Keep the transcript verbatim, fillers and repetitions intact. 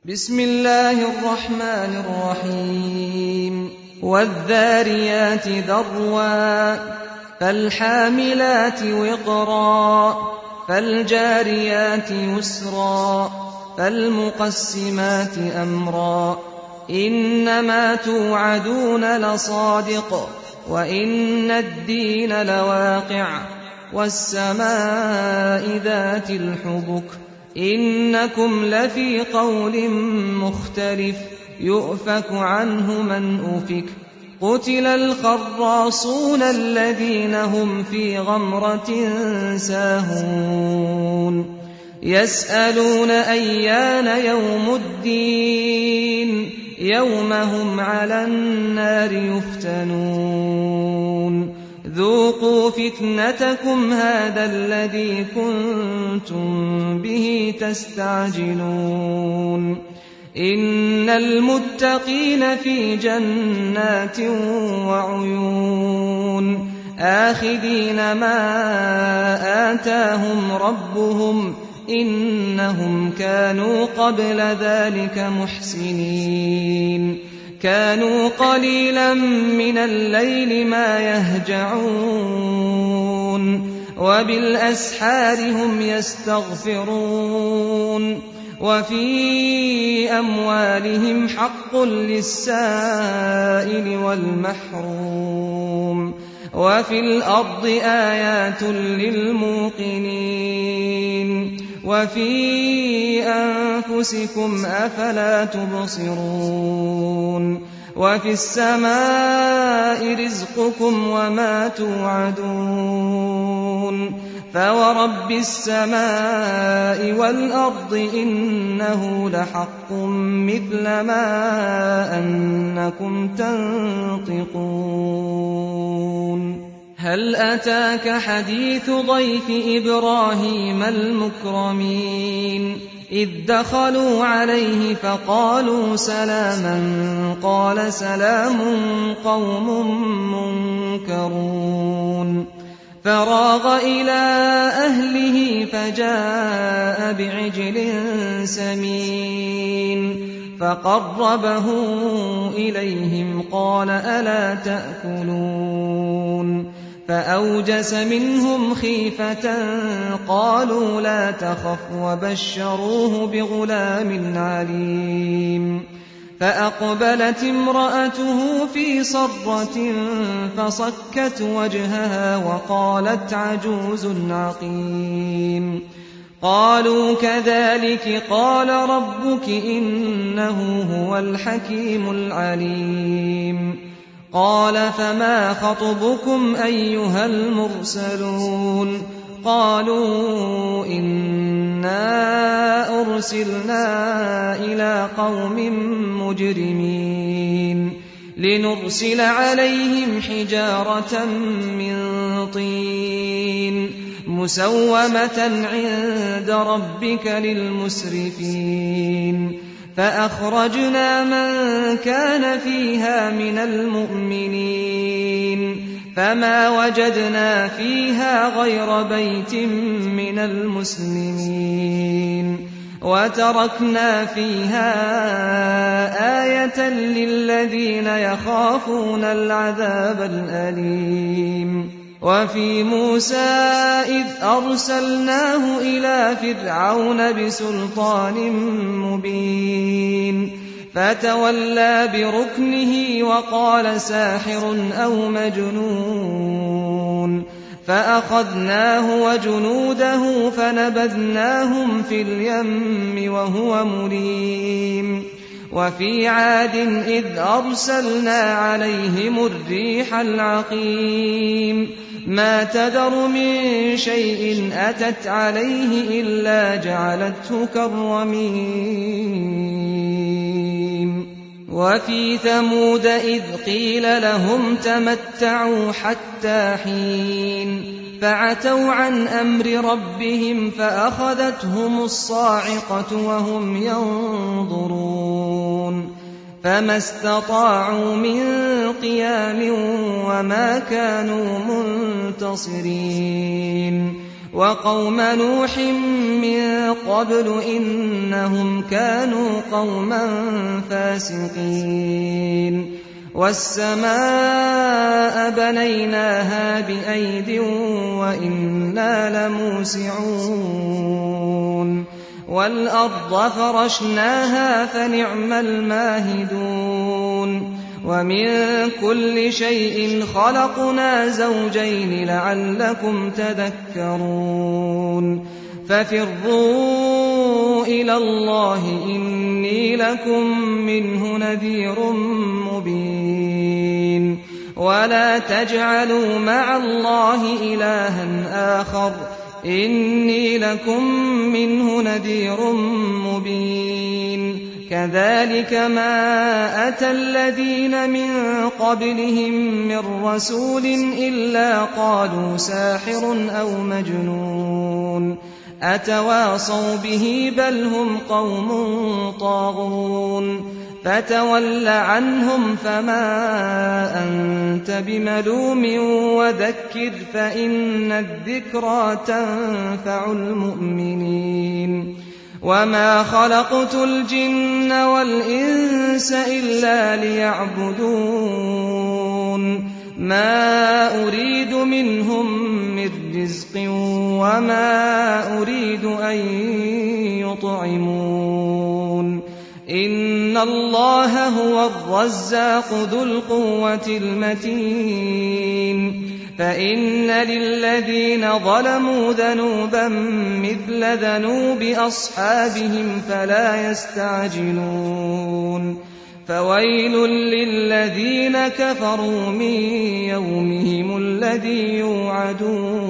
بسم الله الرحمن الرحيم والذاريات ذروا فالحاملات وقرا فالجاريات يسرا فالمقسمات أمرا إنما توعدون لصادق وإن الدين لواقع والسماء ذات الحبك إنكم لفي قول مختلف يؤفك عنه من أفك قتل الخراصون الذين هم في غمرة ساهون يسألون أيان يوم الدين يوم هم على النار يفتنون ذوقوا فتنتكم هذا الذي كنتم به تستعجلون إن المتقين في جنات وعيون آخذين ما آتاهم ربهم إنهم كانوا قبل ذلك محسنين كانوا قليلا من الليل ما يهجعون وبالأسحار هم يستغفرون وفي أموالهم حق للسائل والمحروم وفي الأرض آيات للموقنين وفي أنفسكم أفلا تبصرون وفي السماء رزقكم وما توعدون فورب السماء والأرض إنه لحق مثل ما أنكم تنطقون هل أتاك حديث ضيف إبراهيم المكرمين إذ دخلوا عليه فقالوا سلاما قال سلام قوم منكرون فراغ إلى أهله فجاء بعجل سمين فقربه إليهم قال ألا تأكلون فأوجس منهم خيفة قالوا لا تخف وبشروه بغلام عليم فأقبلت امرأته في صرة فصكت وجهها وقالت عجوز عقيم قالوا كذلك قال ربك إنه هو الحكيم العليم قال فما خطبكم أيها المرسلون قالوا إنا أرسلنا إلى قوم مجرمين لنرسل عليهم حجارة من طين مسومة عند ربك للمسرفين فأخرجنا من كان فيها من المؤمنين فما وجدنا فيها غير بيت من المسلمين وتركنا فيها آية للذين يخافون العذاب الأليم وفي موسى إذ أرسلناه إلى فرعون بسلطان مبين فتولى بركنه وقال ساحر أو مجنون فأخذناه وجنوده فنبذناهم في اليم وهو مليم وفي عاد إذ أرسلنا عليهم الريح العقيم ما تذر من شيء أتت عليه إلا جعلته كالرميم وفي ثمود إذ قيل لهم تمتعوا حتى حين فعتوا عن أمر ربهم فأخذتهم الصاعقة وهم ينظرون فما استطاعوا من قيام وما كانوا منتصرين وقوم نوح من قبل إنهم كانوا قوما فاسقين والسماء بنيناها بأيد وإنا لموسعون والأرض فرشناها فنعم الماهدون ومن كل شيء خلقنا زوجين لعلكم تذكرون ففروا إلى الله إني لكم منه نذير مبين ولا تجعلوا مع الله إلها آخر إني لكم منه نذير مبين كذلك ما أتى الذين من قبلهم من رسول إلا قالوا ساحر أو مجنون أتواصوا به بل هم قوم طاغون فتول عنهم فما أنت بملوم وذكر فإن الذكرى تنفع المؤمنين وما خلقت الجن والإنس إلا ليعبدون ما أريد منهم من رزق وما أريد أن يطعمون إن الله هو الرزاق ذو القوة المتين فإن للذين ظلموا ذنوبا مثل ذنوب أصحابهم فلا يستعجلون فويل للذين كفروا من يومهم الذي يوعدون